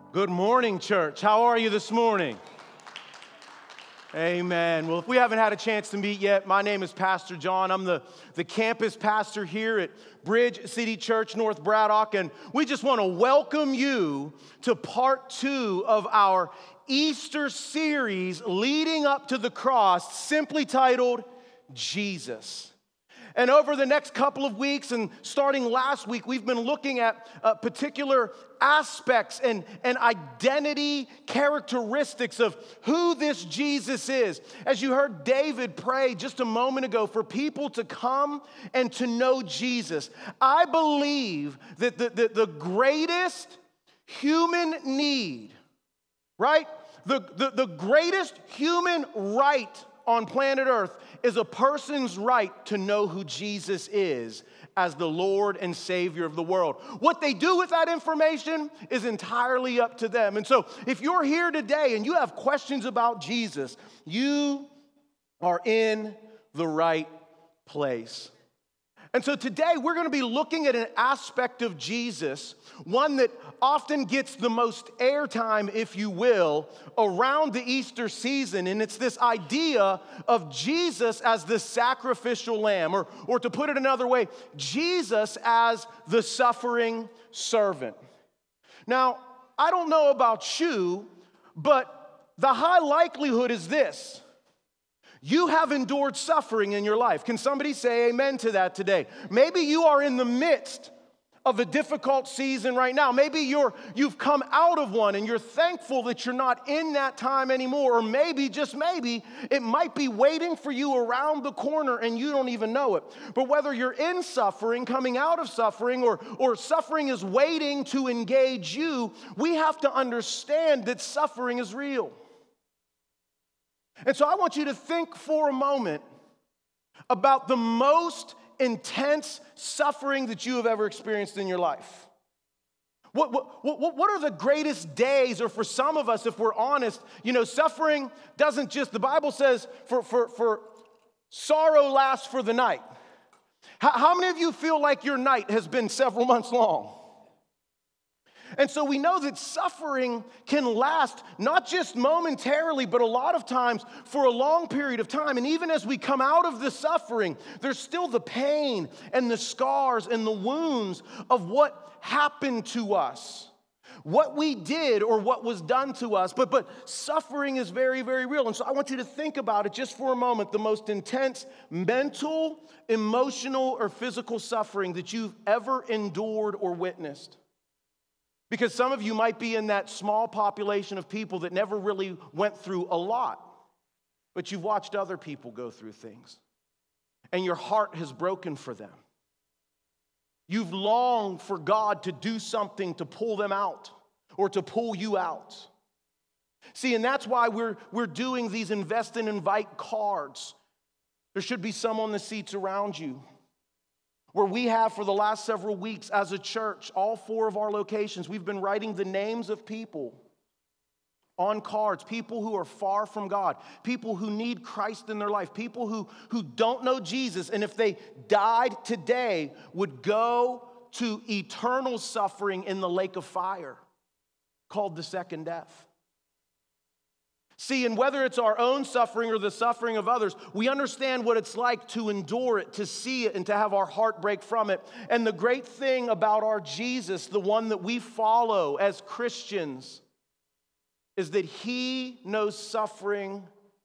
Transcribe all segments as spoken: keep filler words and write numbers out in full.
Good morning, church. How are you this morning? Amen. Well, if we haven't had a chance to meet yet, my name is Pastor John. I'm the, the campus pastor here at Bridge City Church, North Braddock, and we just want to welcome you to part two of our Easter series leading up to the cross, simply titled Jesus. And over the next couple of weeks and starting last week, we've been looking at uh, particular aspects and, and identity characteristics of who this Jesus is. As you heard David pray just a moment ago for people to come and to know Jesus, I believe that the, the, the greatest human need, right? The, the, the greatest human right on planet Earth is a person's right to know who Jesus is as the Lord and Savior of the world. What they do with that information is entirely up to them. And so if you're here today and you have questions about Jesus, you are in the right place. And so today we're going to be looking at an aspect of Jesus, one that often gets the most airtime, if you will, around the Easter season. And it's this idea of Jesus as the sacrificial lamb, or, or to put it another way, Jesus as the suffering servant. Now, I don't know about you, but the high likelihood is this. You have endured suffering in your life. Can somebody say amen to that today? Maybe you are in the midst of a difficult season right now. Maybe you're, you've come out of one and you're thankful that you're not in that time anymore. Or maybe, just maybe, it might be waiting for you around the corner and you don't even know it. But whether you're in suffering, coming out of suffering, or, or suffering is waiting to engage you, we have to understand that suffering is real. And so I want you to think for a moment about the most intense suffering that you have ever experienced in your life. What, what, what, what are the greatest days, or for some of us, if we're honest, you know, suffering doesn't just, the Bible says, for, for, for sorrow lasts for the night. How, how many of you feel like your night has been several months long? And so we know that suffering can last not just momentarily, but a lot of times for a long period of time. And even as we come out of the suffering, there's still the pain and the scars and the wounds of what happened to us, what we did or what was done to us. But, but suffering is very, very real. And so I want you to think about it just for a moment, the most intense mental, emotional, or physical suffering that you've ever endured or witnessed. Because some of you might be in that small population of people that never really went through a lot, but you've watched other people go through things, and your heart has broken for them. You've longed for God to do something to pull them out or to pull you out. See, and that's why we're, we're doing these invest and invite cards. There should be some on the seats around you, where we have for the last several weeks as a church, all four of our locations, we've been writing the names of people on cards, people who are far from God, people who need Christ in their life, people who, who don't know Jesus, and if they died today, would go to eternal suffering in the lake of fire called the second death. See, and whether it's our own suffering or the suffering of others, we understand what it's like to endure it, to see it, and to have our heart break from it. And the great thing about our Jesus, the one that we follow as Christians, is that he knows suffering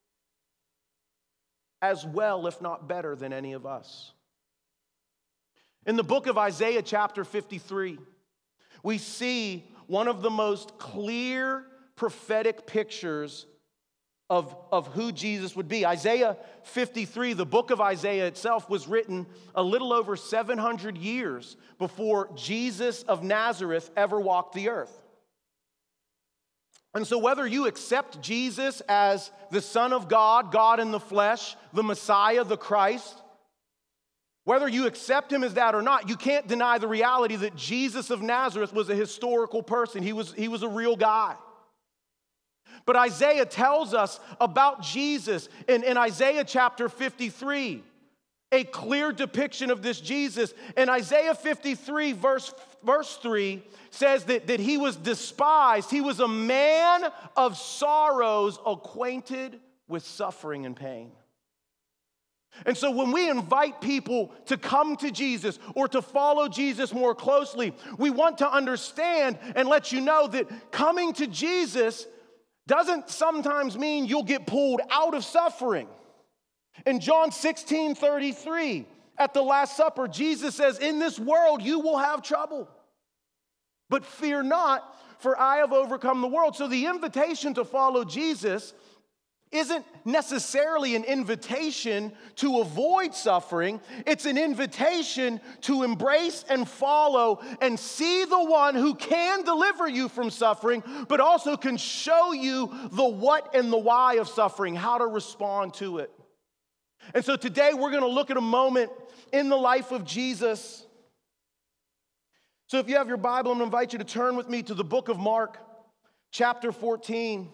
as well, if not better, than any of us. In the book of Isaiah, chapter fifty-three, we see one of the most clear prophetic pictures Of, of who Jesus would be. Isaiah fifty-three, the book of Isaiah itself, was written a little over seven hundred years before Jesus of Nazareth ever walked the earth. And so whether you accept Jesus as the Son of God, God in the flesh, the Messiah, the Christ, whether you accept him as that or not, you can't deny the reality that Jesus of Nazareth was a historical person. He was, he was a real guy. But Isaiah tells us about Jesus in, in Isaiah chapter fifty-three. a clear depiction of this Jesus. And Isaiah fifty-three, verse, verse three, says that, that he was despised. He was a man of sorrows, acquainted with suffering and pain. And so when we invite people to come to Jesus or to follow Jesus more closely, we want to understand and let you know that coming to Jesus doesn't sometimes mean you'll get pulled out of suffering. In John sixteen thirty-three, at the Last Supper, Jesus says, "In this world you will have trouble, but fear not, for I have overcome the world." So the invitation to follow Jesus isn't necessarily an invitation to avoid suffering. It's an invitation to embrace and follow and see the one who can deliver you from suffering, but also can show you the what and the why of suffering, how to respond to it. And so today we're going to look at a moment in the life of Jesus. So if you have your Bible, I'm going to invite you to turn with me to the book of Mark, chapter fourteen.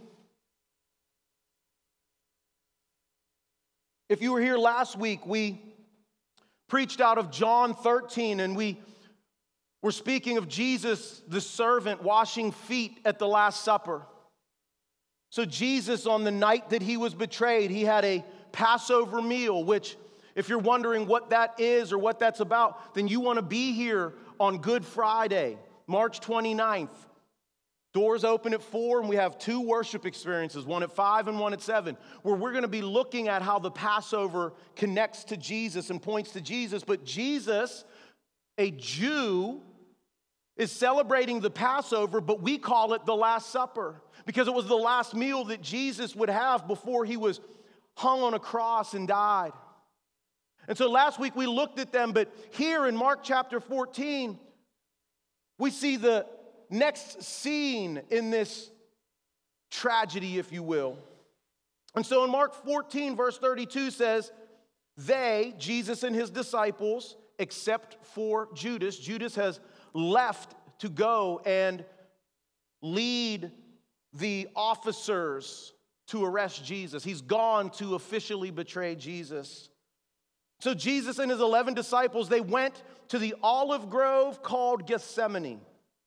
If you were here last week, we preached out of John thirteen, and we were speaking of Jesus, the servant, washing feet at the Last Supper. So Jesus, on the night that he was betrayed, he had a Passover meal, which, if you're wondering what that is or what that's about, then you want to be here on Good Friday, March twenty-ninth. Doors open at four, and we have two worship experiences, one at five and one at seven, where we're going to be looking at how the Passover connects to Jesus and points to Jesus. But Jesus, a Jew, is celebrating the Passover, but we call it the Last Supper because it was the last meal that Jesus would have before he was hung on a cross and died. And so last week we looked at them, but here in Mark chapter fourteen, we see the next scene in this tragedy, if you will. And so in Mark fourteen, verse thirty-two says, they, Jesus and his disciples, except for Judas, Judas has left to go and lead the officers to arrest Jesus. He's gone to officially betray Jesus. So Jesus and his eleven disciples, they went to the olive grove called Gethsemane.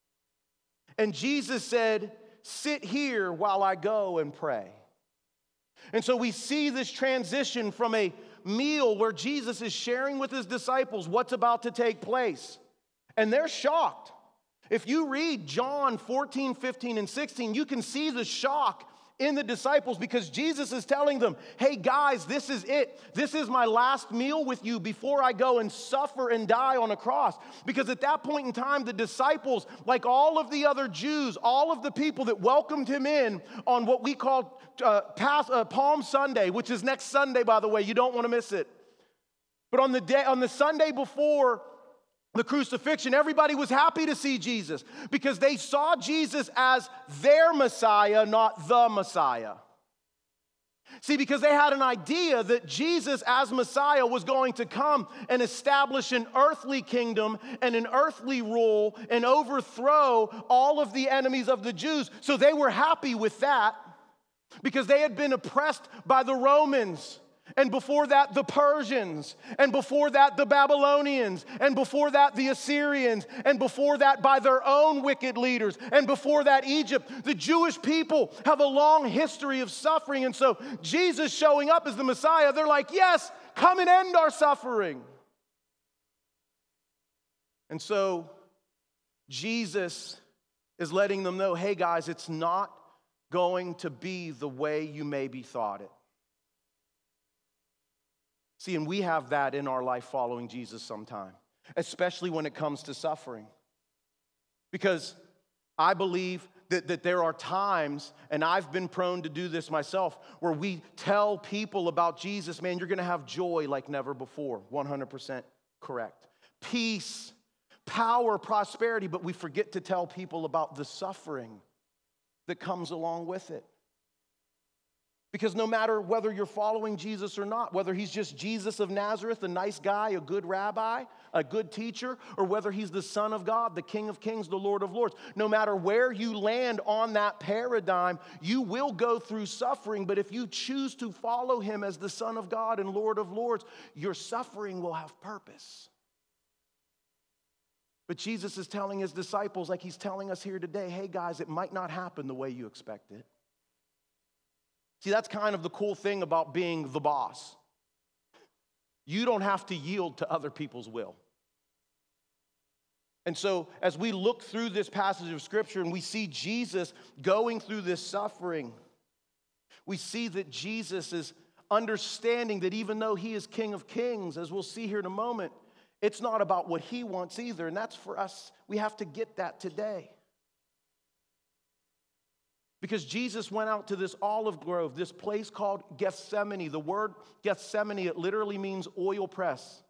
And Jesus said, "Sit here while I go and pray." And so we see this transition from a meal where Jesus is sharing with his disciples what's about to take place. And they're shocked. If you read John fourteen, fifteen, and sixteen, you can see the shock in the disciples because Jesus is telling them, hey guys, this is it. This is my last meal with you before I go and suffer and die on a cross. Because at that point in time, the disciples, like all of the other Jews, all of the people that welcomed him in on what we call uh, Pas- uh, Palm Sunday, which is next Sunday, by the way, you don't want to miss it. But on the day, on the Sunday before the crucifixion, everybody was happy to see Jesus because they saw Jesus as their Messiah, not the Messiah. See, because they had an idea that Jesus as Messiah was going to come and establish an earthly kingdom and an earthly rule and overthrow all of the enemies of the Jews. So they were happy with that because they had been oppressed by the Romans. And before that, the Persians, and before that, the Babylonians, and before that, the Assyrians, and before that, by their own wicked leaders, and before that, Egypt. The Jewish people have a long history of suffering, and so Jesus showing up as the Messiah, they're like, yes, come and end our suffering. And so Jesus is letting them know, hey guys, it's not going to be the way you maybe thought it. See, and we have that in our life following Jesus sometime, especially when it comes to suffering. Because I believe that, that there are times, and I've been prone to do this myself, where we tell people about Jesus, man, you're going to have joy like never before. one hundred percent correct. Peace, power, prosperity, but we forget to tell people about the suffering that comes along with it. Because no matter whether you're following Jesus or not, whether he's just Jesus of Nazareth, a nice guy, a good rabbi, a good teacher, or whether he's the Son of God, the King of Kings, the Lord of Lords, no matter where you land on that paradigm, you will go through suffering. But if you choose to follow him as the Son of God and Lord of Lords, your suffering will have purpose. But Jesus is telling his disciples, like he's telling us here today, hey guys, it might not happen the way you expect it. See, that's kind of the cool thing about being the boss. You don't have to yield to other people's will. And so as we look through this passage of Scripture and we see Jesus going through this suffering, we see that Jesus is understanding that even though he is King of Kings, as we'll see here in a moment, it's not about what he wants either. And that's for us. We have to get that today. Because Jesus went out to this olive grove, this place called Gethsemane. The word Gethsemane, it literally means oil press.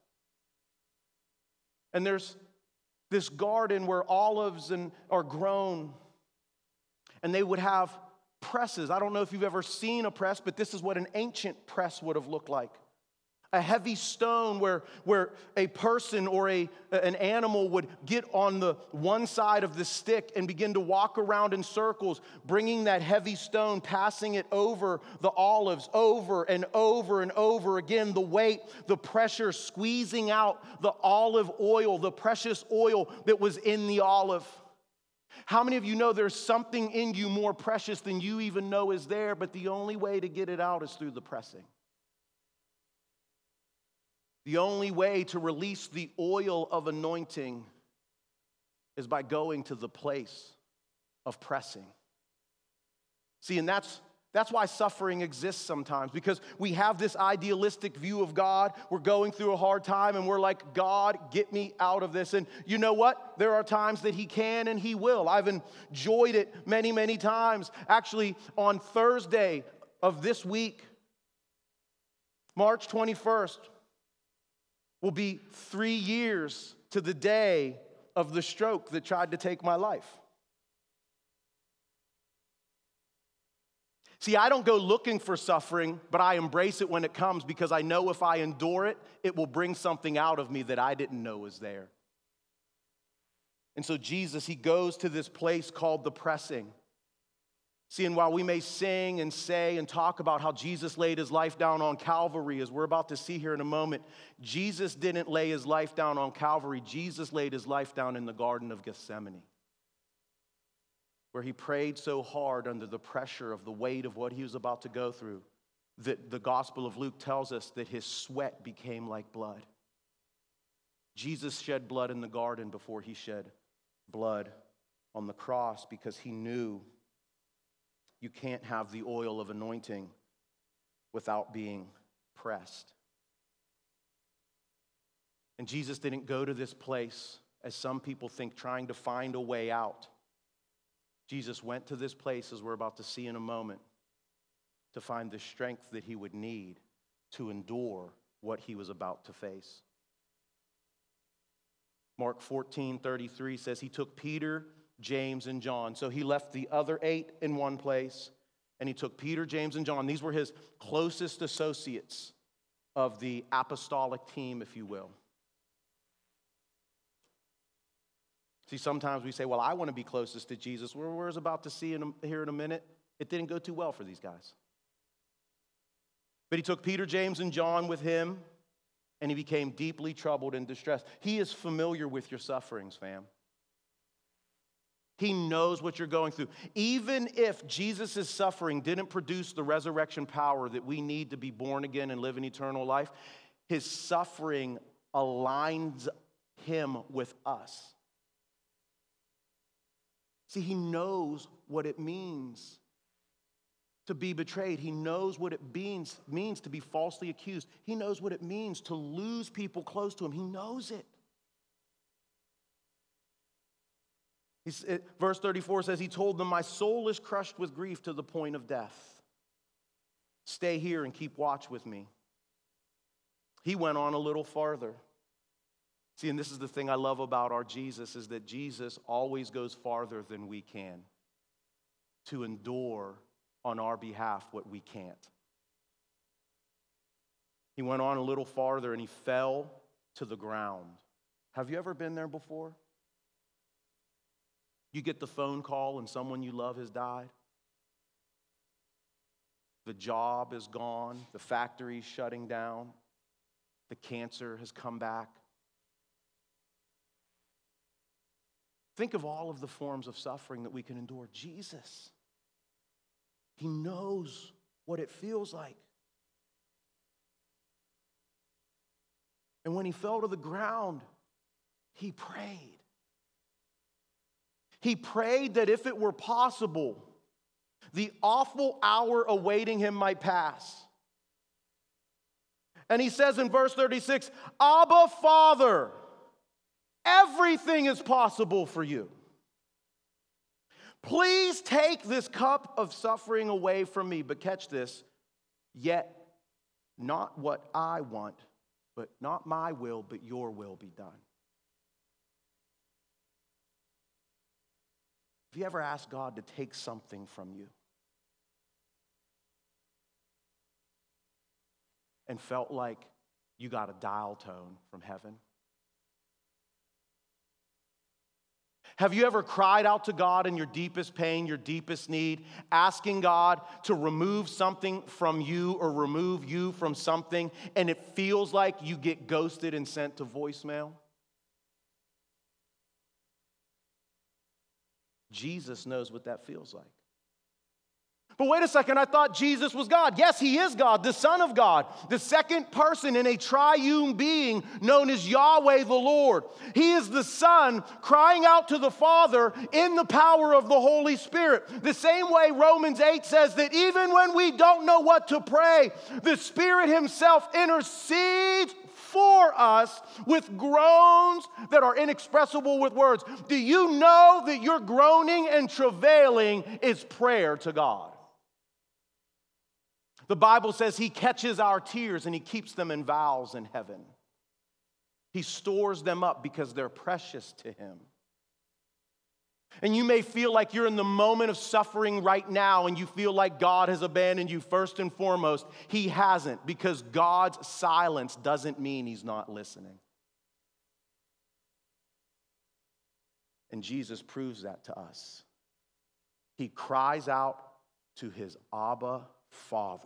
And there's this garden where olives and, are grown. And they would have presses. I don't know if you've ever seen a press, but this is what an ancient press would have looked like. A heavy stone where, where a person or a, an animal would get on the one side of the stick and begin to walk around in circles, bringing that heavy stone, passing it over the olives, over and over and over again. The weight, the pressure, squeezing out the olive oil, the precious oil that was in the olive. How many of you know there's something in you more precious than you even know is there, but the only way to get it out is through the pressing? The only way to release the oil of anointing is by going to the place of pressing. See, and that's that's why suffering exists sometimes, because we have this idealistic view of God. We're going through a hard time and we're like, God, get me out of this. And you know what? There are times that he can and he will. I've enjoyed it many, many times. Actually, on Thursday of this week, March twenty-first, will be three years to the day of the stroke that tried to take my life. See, I don't go looking for suffering, but I embrace it when it comes because I know if I endure it, it will bring something out of me that I didn't know was there. And so Jesus, he goes to this place called the pressing. See, and while we may sing and say and talk about how Jesus laid his life down on Calvary, as we're about to see here in a moment, Jesus didn't lay his life down on Calvary. Jesus laid his life down in the Garden of Gethsemane, where he prayed so hard under the pressure of the weight of what he was about to go through that the Gospel of Luke tells us that his sweat became like blood. Jesus shed blood in the garden before he shed blood on the cross because he knew you can't have the oil of anointing without being pressed. And Jesus didn't go to this place, as some people think, trying to find a way out. Jesus went to this place, as we're about to see in a moment, to find the strength that he would need to endure what he was about to face. Mark fourteen thirty-three says he took Peter, James, and John. So he left the other eight in one place, and he took Peter, James, and John. These were his closest associates of the apostolic team, if you will. See, sometimes we say, well, I want to be closest to Jesus. We're, we're about to see in a, here in a minute. It didn't go too well for these guys. But he took Peter, James, and John with him, and he became deeply troubled and distressed. He is familiar with your sufferings, fam. He knows what you're going through. Even if Jesus' suffering didn't produce the resurrection power that we need to be born again and live an eternal life, his suffering aligns him with us. See, he knows what it means to be betrayed. He knows what it means, means to be falsely accused. He knows what it means to lose people close to him. He knows it. He's, it, verse thirty-four says, he told them, my soul is crushed with grief to the point of death. Stay here and keep watch with me. He went on a little farther. See, and this is the thing I love about our Jesus, is that Jesus always goes farther than we can to endure on our behalf what we can't. He went on a little farther and he fell to the ground. Have you ever been there before? You get the phone call and someone you love has died. The job is gone. The factory's shutting down. The cancer has come back. Think of all of the forms of suffering that we can endure. Jesus, he knows what it feels like. And when he fell to the ground, he prayed. He prayed that if it were possible, the awful hour awaiting him might pass. And he says in verse thirty-six, Abba, Father, everything is possible for you. Please take this cup of suffering away from me. But catch this, yet not what I want, but not my will, but your will be done. Have you ever asked God to take something from you and felt like you got a dial tone from heaven? Have you ever cried out to God in your deepest pain, your deepest need, asking God to remove something from you or remove you from something, and it feels like you get ghosted and sent to voicemail? Jesus knows what that feels like. But wait a second, I thought Jesus was God. Yes, he is God, the Son of God, the second person in a triune being known as Yahweh the Lord. He is the Son crying out to the Father in the power of the Holy Spirit. The same way Romans eight says that even when we don't know what to pray, the Spirit himself intercedes for us with groans that are inexpressible with words. Do you know that your groaning and travailing is prayer to God? The Bible says he catches our tears and he keeps them in vials in heaven. He stores them up because they're precious to him. And you may feel like you're in the moment of suffering right now and you feel like God has abandoned you. First and foremost, he hasn't, because God's silence doesn't mean he's not listening. And Jesus proves that to us. He cries out to his Abba Father.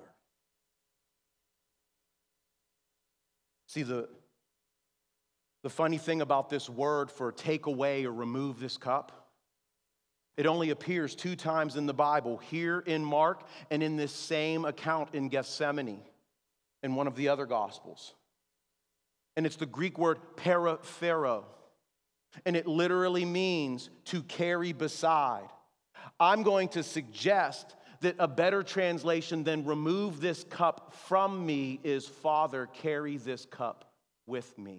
See, the, the funny thing about this word for take away or remove this cup, it only appears two times in the Bible, here in Mark and in this same account in Gethsemane in one of the other Gospels. And it's the Greek word paraphero, and it literally means to carry beside. I'm going to suggest that a better translation than remove this cup from me is, Father, carry this cup with me.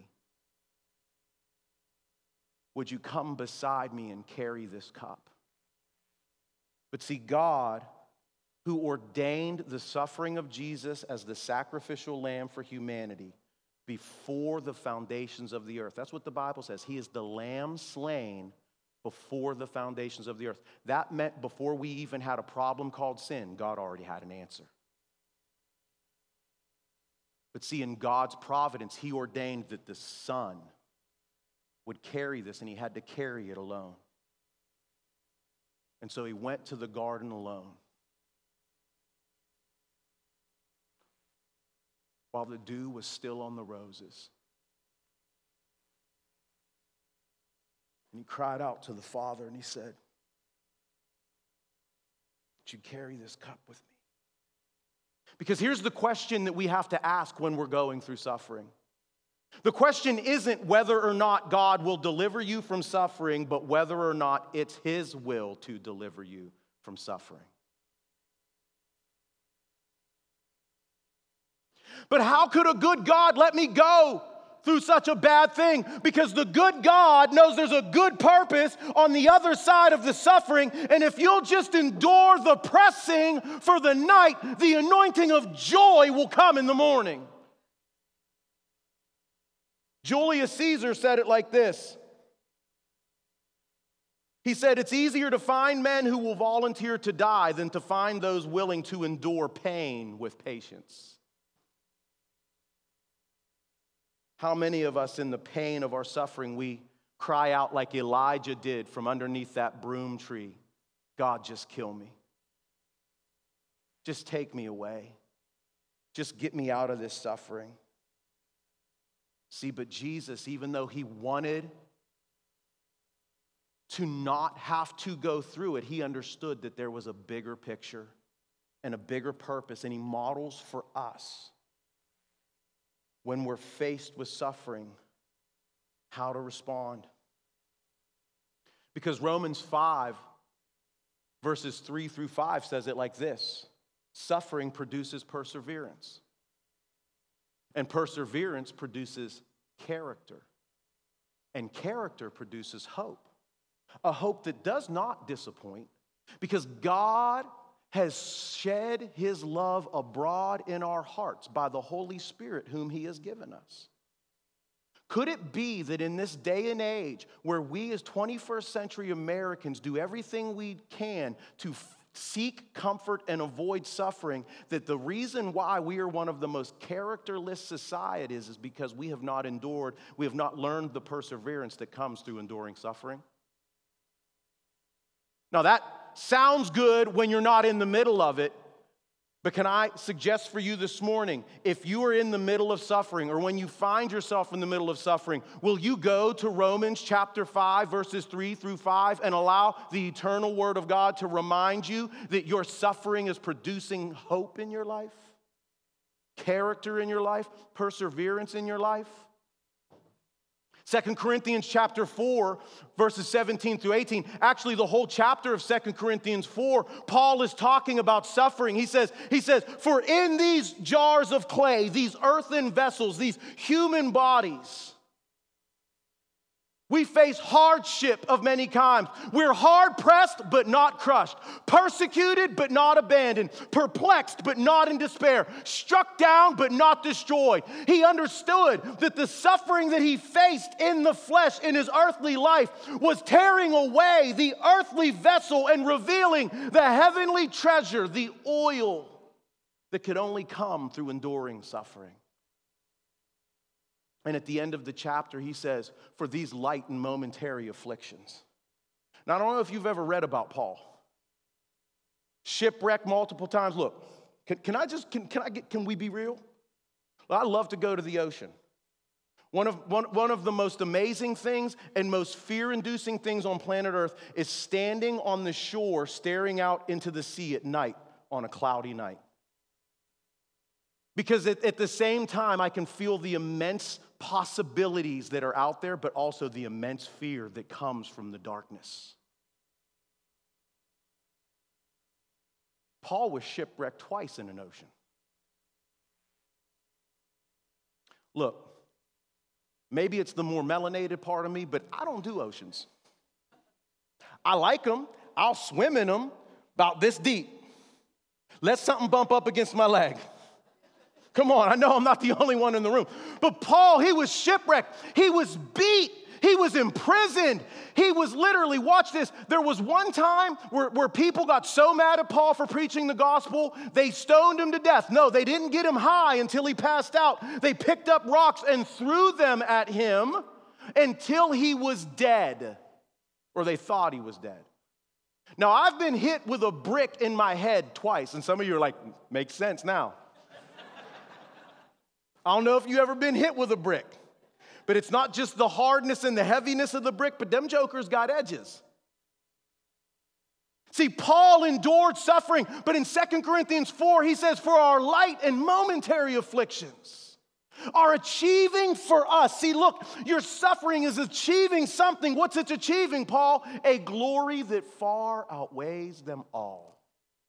Would you come beside me and carry this cup? But see, God, who ordained the suffering of Jesus as the sacrificial lamb for humanity before the foundations of the earth. That's what the Bible says. He is the lamb slain before the foundations of the earth. That meant before we even had a problem called sin, God already had an answer. But see, in God's providence, he ordained that the Son would carry this, and he had to carry it alone. And so he went to the garden alone. While the dew was still on the roses. And he cried out to the Father and he said, "Would you carry this cup with me?" Because here's the question that we have to ask when we're going through suffering. The question isn't whether or not God will deliver you from suffering, but whether or not it's his will to deliver you from suffering. But how could a good God let me go through such a bad thing? Because the good God knows there's a good purpose on the other side of the suffering, and if you'll just endure the pressing for the night, the anointing of joy will come in the morning. Julius Caesar said it like this. He said, it's easier to find men who will volunteer to die than to find those willing to endure pain with patience. How many of us in the pain of our suffering, we cry out like Elijah did from underneath that broom tree, God, just kill me. Just take me away. Just get me out of this suffering. See, but Jesus, even though he wanted to not have to go through it, he understood that there was a bigger picture and a bigger purpose, and he models for us when we're faced with suffering how to respond. Because Romans five, verses three through five says it like this: suffering produces perseverance, and perseverance produces character, and character produces hope. A hope that does not disappoint, because God has shed his love abroad in our hearts by the Holy Spirit whom he has given us. Could it be that in this day and age where we as twenty-first century Americans do everything we can to f- seek comfort and avoid suffering, that the reason why we are one of the most characterless societies is because we have not endured, we have not learned the perseverance that comes through enduring suffering? Now that sounds good when you're not in the middle of it, but can I suggest for you this morning, if you are in the middle of suffering, or when you find yourself in the middle of suffering, will you go to Romans chapter five, verses three through five, and allow the eternal word of God to remind you that your suffering is producing hope in your life, character in your life, perseverance in your life? Second Corinthians chapter four, verses seventeen through eighteen. Actually, the whole chapter of Second Corinthians four, Paul is talking about suffering. He says, he says, for in these jars of clay, these earthen vessels, these human bodies, we face hardship of many kinds. We're hard pressed, but not crushed. Persecuted, but not abandoned. Perplexed, but not in despair. Struck down, but not destroyed. He understood that the suffering that he faced in the flesh in his earthly life was tearing away the earthly vessel and revealing the heavenly treasure, the oil that could only come through enduring suffering. And at the end of the chapter, he says, for these light and momentary afflictions. Now, I don't know if you've ever read about Paul. Shipwrecked multiple times. Look, can, can I just, can, can I get, can we be real? I love to go to the ocean. One of, one, one of the most amazing things and most fear-inducing things on planet Earth is standing on the shore, staring out into the sea at night on a cloudy night. Because at, at the same time, I can feel the immense possibilities that are out there, but also the immense fear that comes from the darkness. Paul was shipwrecked twice in an ocean. Look, maybe it's the more melanated part of me, but I don't do oceans. I like them. I'll swim in them about this deep. Let something bump up against my leg. Come on, I know I'm not the only one in the room. But Paul, he was shipwrecked. He was beat. He was imprisoned. He was literally, watch this, there was one time where, where people got so mad at Paul for preaching the gospel, they stoned him to death. No, they didn't get him high until he passed out. They picked up rocks and threw them at him until he was dead, or they thought he was dead. Now, I've been hit with a brick in my head twice, and some of you are like, makes sense now. I don't know if you've ever been hit with a brick, but it's not just the hardness and the heaviness of the brick, but them jokers got edges. See, Paul endured suffering, but in Second Corinthians four, he says, for our light and momentary afflictions are achieving for us. See, look, your suffering is achieving something. What's it achieving, Paul? A glory that far outweighs them all.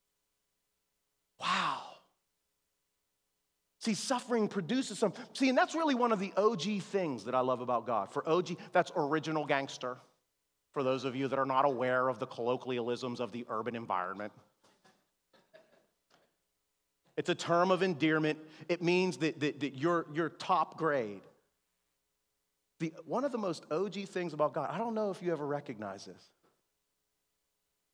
Wow. See, suffering produces some. See, and that's really one of the O G things that I love about God. For O G, that's original gangster. For those of you that are not aware of the colloquialisms of the urban environment. It's a term of endearment. It means that, that, that you're, you're top grade. The, one of the most O G things about God, I don't know if you ever recognize this,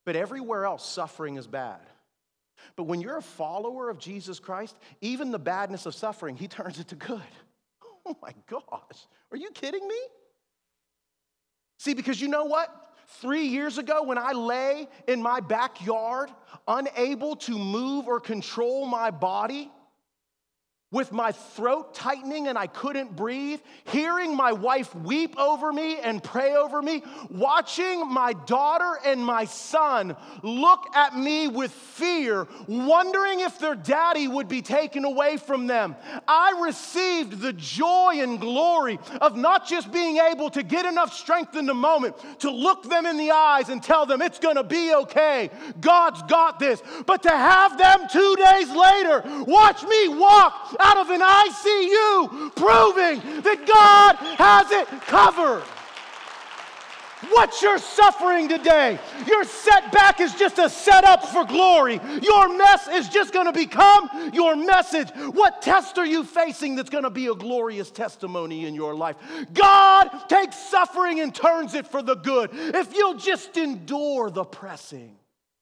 But everywhere else, suffering is bad. But when you're a follower of Jesus Christ, even the badness of suffering, he turns it to good. Oh my gosh, are you kidding me? See, because you know what? Three years ago, when I lay in my backyard, unable to move or control my body, with my throat tightening and I couldn't breathe, hearing my wife weep over me and pray over me, watching my daughter and my son look at me with fear, wondering if their daddy would be taken away from them, I received the joy and glory of not just being able to get enough strength in the moment to look them in the eyes and tell them it's going to be okay, God's got this, but to have them two days later watch me walk out of an I C U, proving that God has it covered. What's your suffering today? Your setback is just a setup for glory. Your mess is just going to become your message. What test are you facing that's going to be a glorious testimony in your life? God takes suffering and turns it for the good. If you'll just endure the pressing.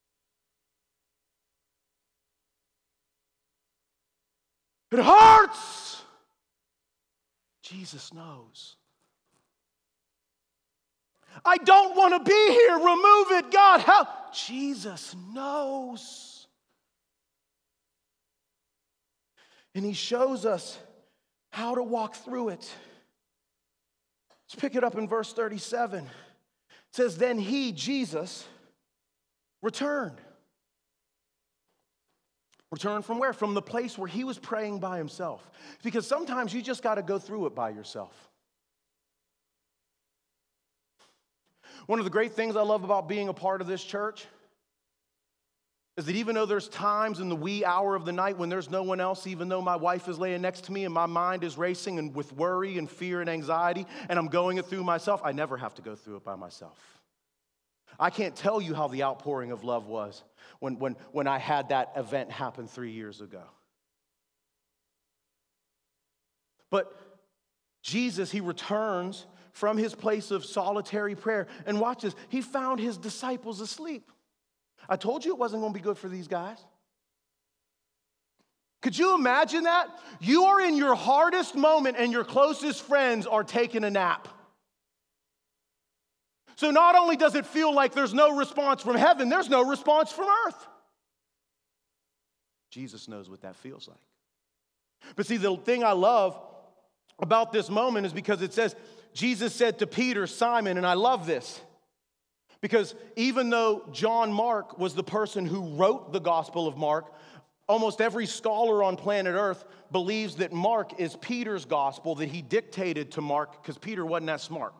It hurts. Jesus knows. I don't want to be here. Remove it, God. Help. Jesus knows. And he shows us how to walk through it. Let's pick it up in verse thirty-seven. It says, then he, Jesus, returned. Return from where? From the place where he was praying by himself. Because sometimes you just got to go through it by yourself. One of the great things I love about being a part of this church is that even though there's times in the wee hour of the night when there's no one else, even though my wife is laying next to me and my mind is racing and with worry and fear and anxiety, and I'm going it through myself, I never have to go through it by myself. I can't tell you how the outpouring of love was when, when, when I had that event happen three years ago. But Jesus, he returns from his place of solitary prayer. And watch this, he found his disciples asleep. I told you it wasn't going to be good for these guys. Could you imagine that? You are in your hardest moment and your closest friends are taking a nap. So not only does it feel like there's no response from heaven, there's no response from earth. Jesus knows what that feels like. But see, the thing I love about this moment is because it says, Jesus said to Peter, Simon, and I love this, because even though John Mark was the person who wrote the Gospel of Mark, almost every scholar on planet Earth believes that Mark is Peter's gospel that he dictated to Mark because Peter wasn't that smart.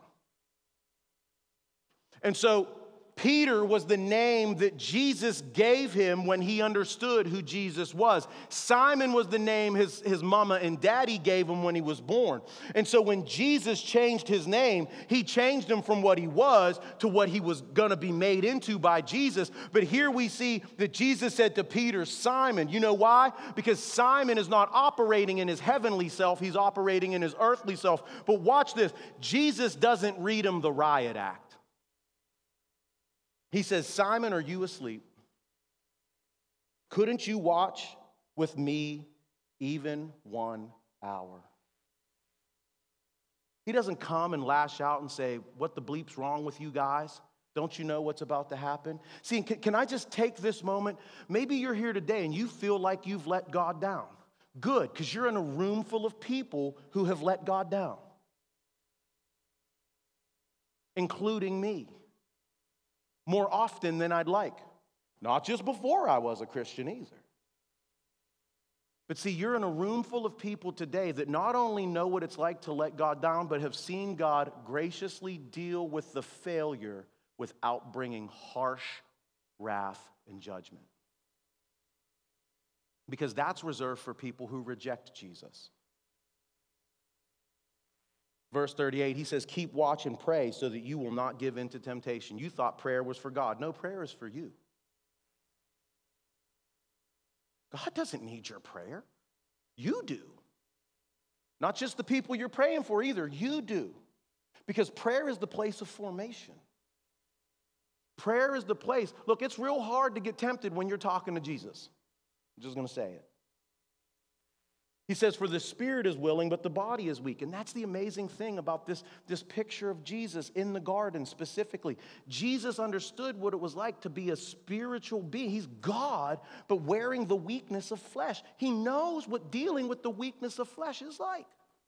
And so Peter was the name that Jesus gave him when he understood who Jesus was. Simon was the name his, his mama and daddy gave him when he was born. And so when Jesus changed his name, he changed him from what he was to what he was going to be made into by Jesus. But here we see that Jesus said to Peter, Simon. You know why? Because Simon is not operating in his heavenly self. He's operating in his earthly self. But watch this. Jesus doesn't read him the riot act. He says, Simon, are you asleep? Couldn't you watch with me even one hour? He doesn't come and lash out and say, what the bleep's wrong with you guys? Don't you know what's about to happen? See, can, can I just take this moment? Maybe you're here today and you feel like you've let God down. Good, because you're in a room full of people who have let God down, including me. More often than I'd like. Not just before I was a Christian either. But see, you're in a room full of people today that not only know what it's like to let God down, but have seen God graciously deal with the failure without bringing harsh wrath and judgment. Because that's reserved for people who reject Jesus. Verse thirty-eight, he says, keep watch and pray so that you will not give in to temptation. You thought prayer was for God. No, prayer is for you. God doesn't need your prayer. You do. Not just the people you're praying for either. You do. Because prayer is the place of formation. Prayer is the place. Look, it's real hard to get tempted when you're talking to Jesus. I'm just going to say it. He says, for the spirit is willing, but the body is weak. And that's the amazing thing about this, this picture of Jesus in the garden specifically. Jesus understood what it was like to be a spiritual being. He's God, but wearing the weakness of flesh. He knows what dealing with the weakness of flesh is like.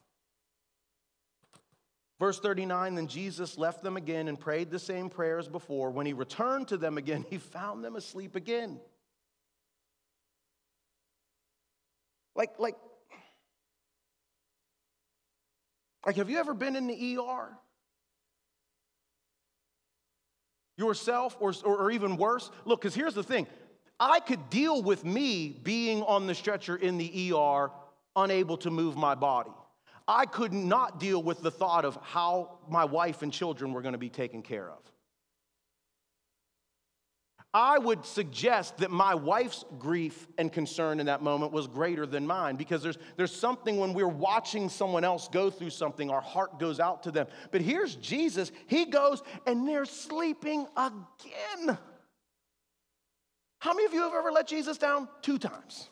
Verse thirty-nine, then Jesus left them again and prayed the same prayer as before. When he returned to them again, he found them asleep again. Like, like, Like, have you ever been in the E R? Yourself, or, or, or even worse? Look, because here's the thing. I could deal with me being on the stretcher in the E R, unable to move my body. I could not deal with the thought of how my wife and children were going to be taken care of. I would suggest that my wife's grief and concern in that moment was greater than mine, because there's, there's something when we're watching someone else go through something, our heart goes out to them. But here's Jesus. He goes and they're sleeping again. How many of you have ever let Jesus down? Two times.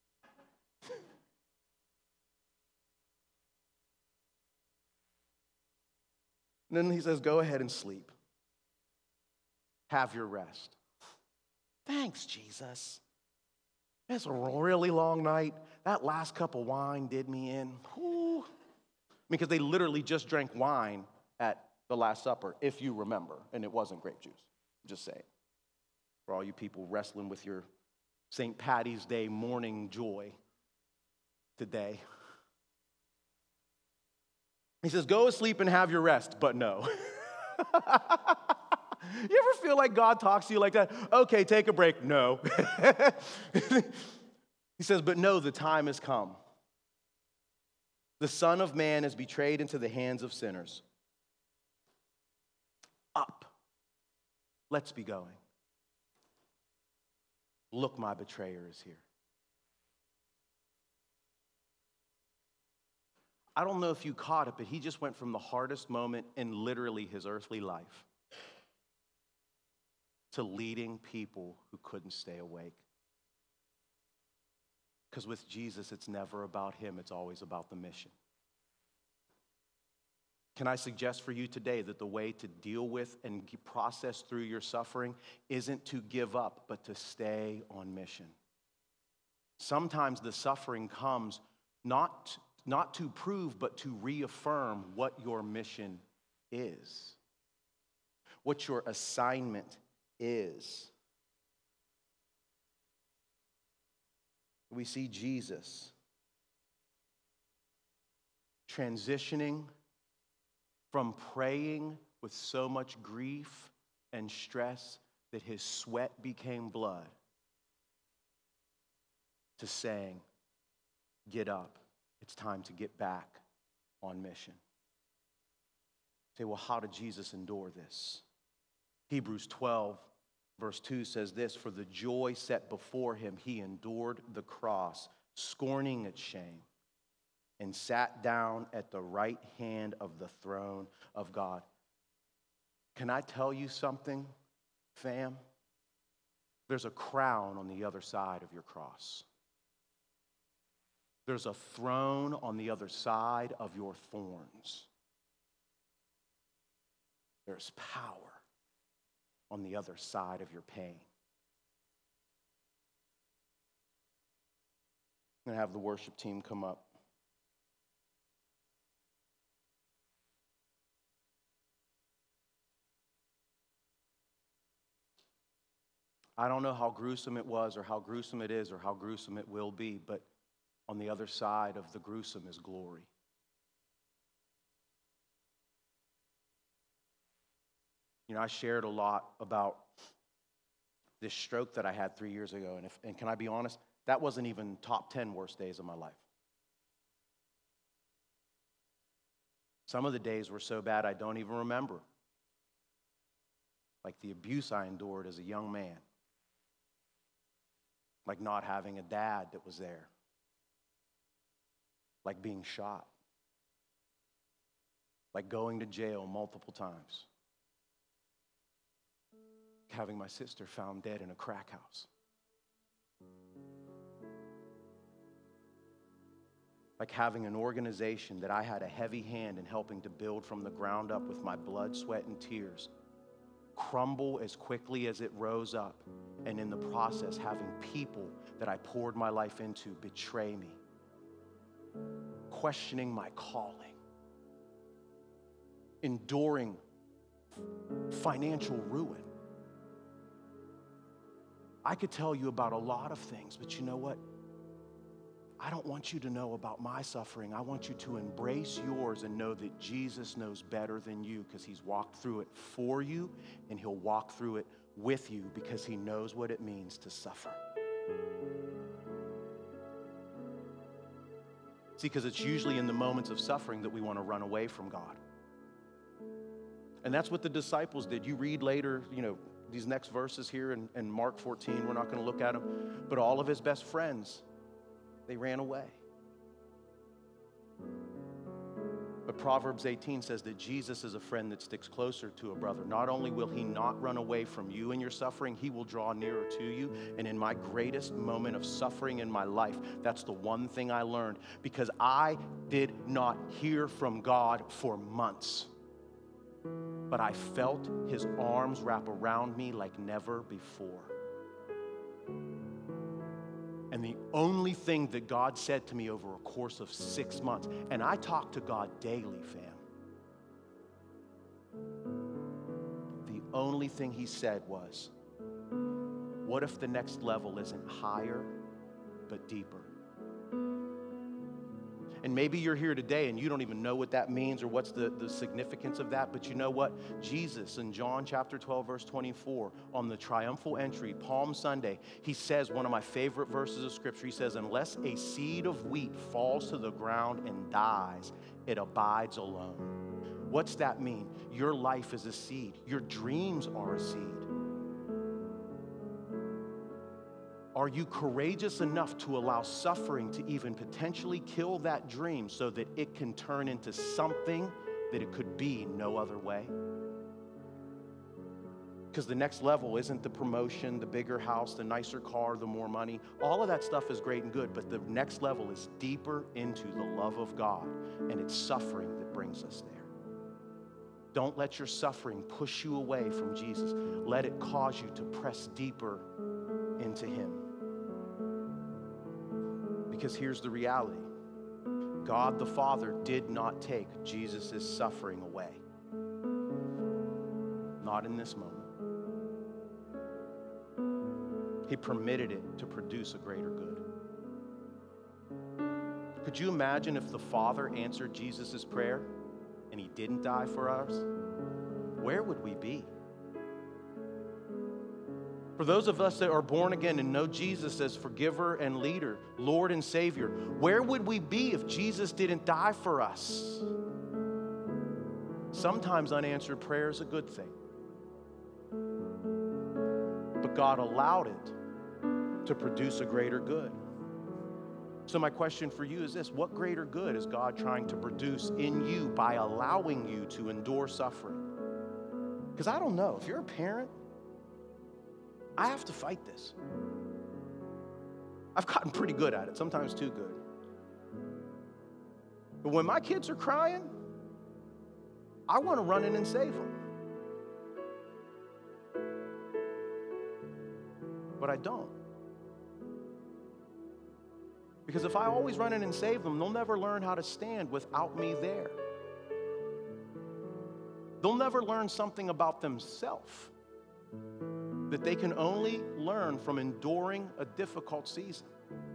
And then he says, go ahead and sleep. Have your rest. Thanks, Jesus. It's a really long night. That last cup of wine did me in. Ooh. Because they literally just drank wine at the Last Supper, if you remember, and it wasn't grape juice. Just say it. For all you people wrestling with your Saint Patty's Day morning joy today. He says, go asleep and have your rest, but no. You ever feel like God talks to you like that? Okay, take a break. No. He says, but no, the time has come. The Son of Man is betrayed into the hands of sinners. Up. Let's be going. Look, my betrayer is here. I don't know if you caught it, but he just went from the hardest moment in literally his earthly life to leading people who couldn't stay awake. Because with Jesus, it's never about him. It's always about the mission. Can I suggest for you today that the way to deal with and process through your suffering isn't to give up, but to stay on mission? Sometimes the suffering comes not, not to prove, but to reaffirm what your mission is, what your assignment is. We see Jesus transitioning from praying with so much grief and stress that his sweat became blood to saying, get up, it's time to get back on mission. Say, well, how did Jesus endure this? Hebrews twelve, verse two says this, for the joy set before him, he endured the cross, scorning its shame, and sat down at the right hand of the throne of God. Can I tell you something, fam? There's a crown on the other side of your cross. There's a throne on the other side of your thorns. There's power on the other side of your pain. I'm going to have the worship team come up. I don't know how gruesome it was or how gruesome it is or how gruesome it will be, but on the other side of the gruesome is glory. You know, I shared a lot about this stroke that I had three years ago, and, if, and can I be honest, that wasn't even top ten worst days of my life. Some of the days were so bad I don't even remember. Like the abuse I endured as a young man. Like not having a dad that was there. Like being shot. Like going to jail multiple times. having my sister found dead in a crack house. Like having an organization that I had a heavy hand in helping to build from the ground up with my blood, sweat, and tears crumble as quickly as it rose up, and in the process having people that I poured my life into betray me, questioning my calling, enduring financial ruin. I could tell you about a lot of things, but you know what? I don't want you to know about my suffering. I want you to embrace yours and know that Jesus knows better than you, because he's walked through it for you, and he'll walk through it with you because he knows what it means to suffer. See, because it's usually in the moments of suffering that we want to run away from God. And that's what the disciples did. You read later, you know, these next verses here in, in Mark fourteen, we're not going to look at them, but all of his best friends, they ran away. But Proverbs eighteen says that Jesus is a friend that sticks closer to a brother. Not only will he not run away from you in your suffering, he will draw nearer to you. And in my greatest moment of suffering in my life, that's the one thing I learned, because I did not hear from God for months. But I felt his arms wrap around me like never before. And the only thing that God said to me over a course of six months, and I talk to God daily, fam. The only thing he said was, what if the next level isn't higher, but deeper? And maybe you're here today and you don't even know what that means or what's the, the significance of that. But you know what? Jesus in John chapter twelve, verse twenty-four, on the triumphal entry, Palm Sunday, he says one of my favorite verses of Scripture. He says, unless a seed of wheat falls to the ground and dies, it abides alone. What's that mean? Your life is a seed. Your dreams are a seed. Are you courageous enough to allow suffering to even potentially kill that dream so that it can turn into something that it could be no other way? Because the next level isn't the promotion, the bigger house, the nicer car, the more money. All of that stuff is great and good, but the next level is deeper into the love of God, and it's suffering that brings us there. Don't let your suffering push you away from Jesus. Let it cause you to press deeper into him. Because here's the reality. God the Father did not take Jesus' suffering away. Not in this moment. He permitted it to produce a greater good. Could you imagine if the Father answered Jesus' prayer and he didn't die for us? Where would we be? For those of us that are born again and know Jesus as forgiver and leader, Lord and Savior, where would we be if Jesus didn't die for us? Sometimes unanswered prayer is a good thing. But God allowed it to produce a greater good. So my question for you is this: what greater good is God trying to produce in you by allowing you to endure suffering? Because I don't know, if you're a parent, I have to fight this. I've gotten pretty good at it, sometimes too good. But when my kids are crying, I want to run in and save them. But I don't. Because if I always run in and save them, they'll never learn how to stand without me there. They'll never learn something about themselves that they can only learn from enduring a difficult season.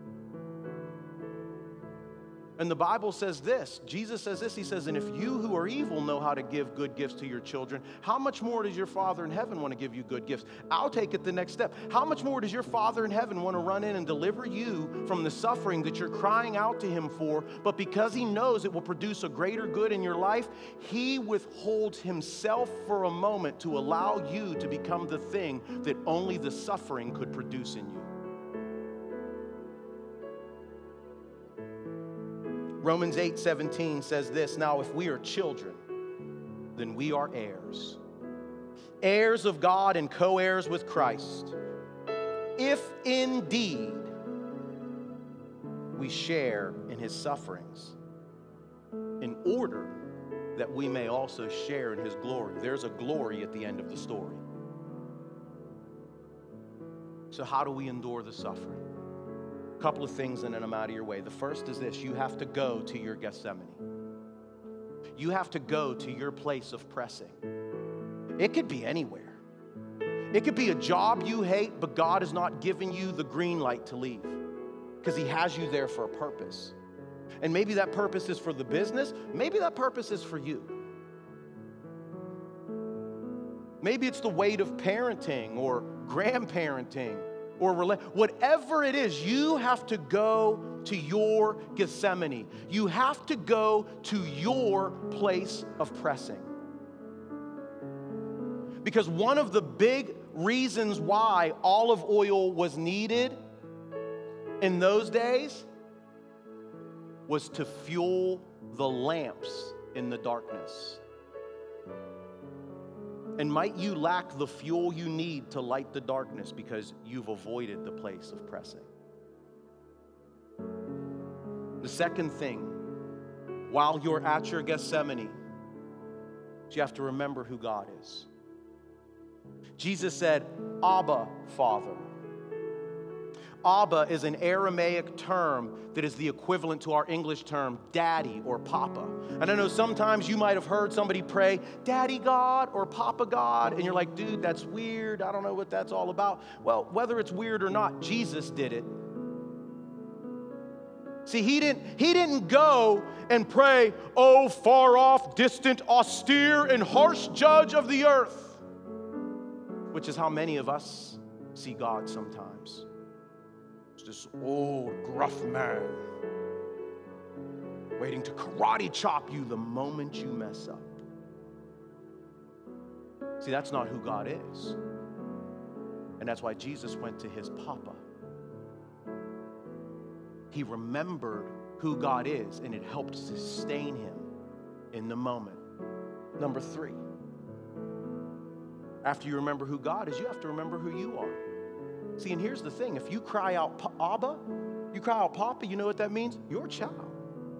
And the Bible says this, Jesus says this, he says, and if you who are evil know how to give good gifts to your children, how much more does your Father in heaven want to give you good gifts? I'll take it the next step. How much more does your Father in heaven want to run in and deliver you from the suffering that you're crying out to him for? But because he knows it will produce a greater good in your life, he withholds himself for a moment to allow you to become the thing that only the suffering could produce in you. Romans eight seventeen says this, now if we are children, then we are heirs. heirs of God and co-heirs with Christ, if indeed we share in his sufferings, in order that we may also share in his glory. There's a glory at the end of the story. So how do we endure the suffering? A couple of things and then I'm out of your way. The first is this: you have to go to your Gethsemane. You have to go to your place of pressing. It could be anywhere. It could be a job you hate, but God has not given you the green light to leave because he has you there for a purpose. And maybe that purpose is for the business. Maybe that purpose is for you. Maybe it's the weight of parenting or grandparenting or rela- whatever it is, you have to go to your Gethsemane. You have to go to your place of pressing. Because one of the big reasons why olive oil was needed in those days was to fuel the lamps in the darkness. And might you lack the fuel you need to light the darkness because you've avoided the place of pressing. The second thing, while you're at your Gethsemane, you have to remember who God is. Jesus said, Abba, Father. Abba is an Aramaic term that is the equivalent to our English term, daddy or papa. And I know sometimes you might have heard somebody pray, Daddy God or Papa God, and you're like, dude, that's weird. I don't know what that's all about. Well, whether it's weird or not, Jesus did it. See, he didn't, he didn't go and pray, oh, far off, distant, austere, and harsh judge of the earth, which is how many of us see God sometimes. This old, gruff man waiting to karate chop you the moment you mess up. See, that's not who God is. And that's why Jesus went to his Papa. He remembered who God is, and it helped sustain him in the moment. Number three, after you remember who God is, you have to remember who you are. See, and here's the thing. If you cry out, Abba, you cry out, Papa, you know what that means? You're a child.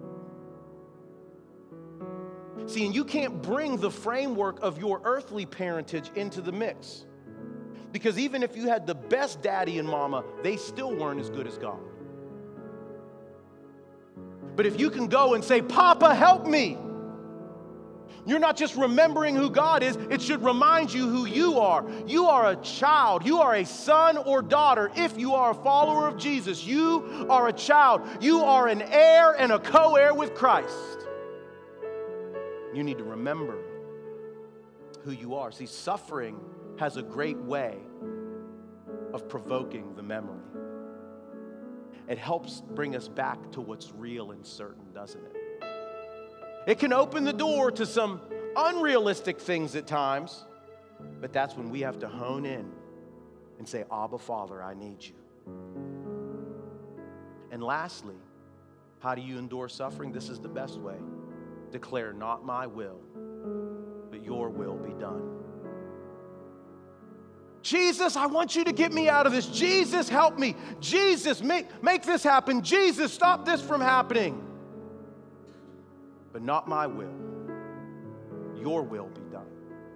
See, and you can't bring the framework of your earthly parentage into the mix. Because even if you had the best daddy and mama, they still weren't as good as God. But if you can go and say, Papa, help me, you're not just remembering who God is, it should remind you who you are. You are a child. You are a son or daughter. If you are a follower of Jesus, you are a child. You are an heir and a co-heir with Christ. You need to remember who you are. See, suffering has a great way of provoking the memory. It helps bring us back to what's real and certain, doesn't it? It can open the door to some unrealistic things at times, but that's when we have to hone in and say, Abba, Father, I need you. And lastly, how do you endure suffering? This is the best way. Declare, not my will, but your will be done. Jesus, I want you to get me out of this. Jesus, help me. Jesus, make, make this happen. Jesus, stop this from happening. But not my will, your will be done.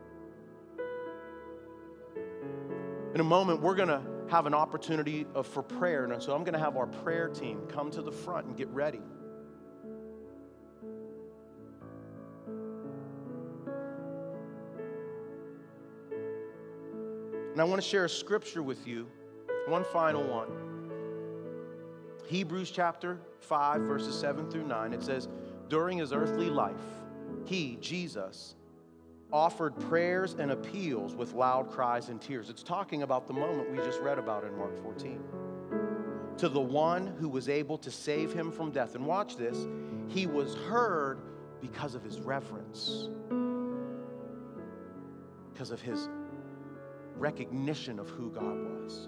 In a moment, we're going to have an opportunity of, for prayer. And so I'm going to have our prayer team come to the front and get ready. And I want to share a scripture with you, one final one. Hebrews chapter five, verses seven through nine. It says, during his earthly life, he, Jesus, offered prayers and appeals with loud cries and tears. It's talking about the moment we just read about in Mark fourteen. To the one who was able to save him from death. And watch this. He was heard because of his reverence. Because of his recognition of who God was.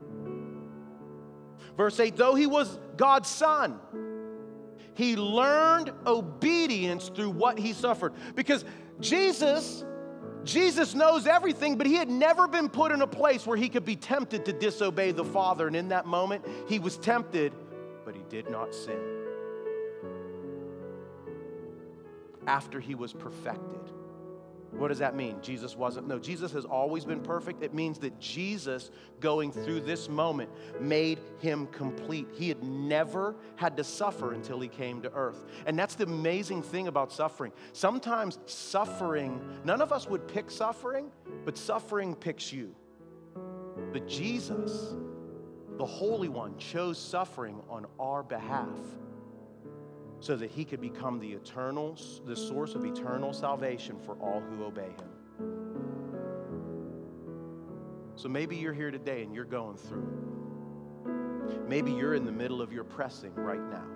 Verse eight, though he was God's son, he learned obedience through what he suffered. Because Jesus Jesus knows everything, but he had never been put in a place where he could be tempted to disobey the Father. And in that moment, he was tempted, but he did not sin. After he was perfected. What does that mean? Jesus wasn't? No, Jesus has always been perfect. It means that Jesus, going through this moment, made him complete. He had never had to suffer until he came to earth. And that's the amazing thing about suffering. Sometimes suffering, none of us would pick suffering, but suffering picks you. But Jesus, the Holy One, chose suffering on our behalf, so that he could become the eternal, the source of eternal salvation for all who obey him. So maybe you're here today and you're going through. Maybe you're in the middle of your pressing right now.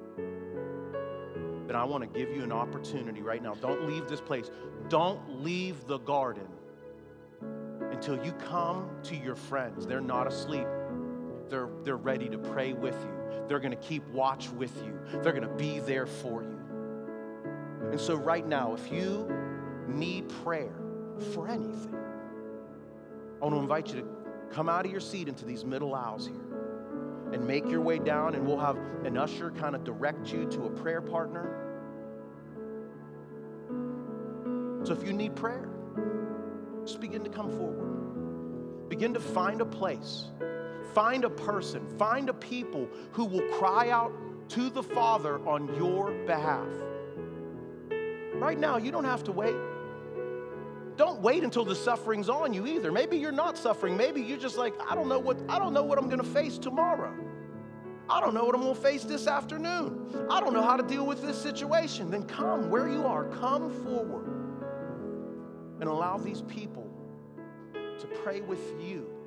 But I want to give you an opportunity right now. Don't leave this place. Don't leave the garden until you come to your friends. They're not asleep. They're, they're ready to pray with you. They're going to keep watch with you. They're going to be there for you. And so right now, if you need prayer for anything, I want to invite you to come out of your seat into these middle aisles here and make your way down, and we'll have an usher kind of direct you to a prayer partner. So if you need prayer, just begin to come forward. Begin to find a place. Find a person, find a people who will cry out to the Father on your behalf. Right now, you don't have to wait. Don't wait until the suffering's on you either. Maybe you're not suffering. Maybe you're just like, I don't know what, I don't know what I'm going to face tomorrow. I don't know what I'm going to face this afternoon. I don't know how to deal with this situation. Then come where you are. Come forward and allow these people to pray with you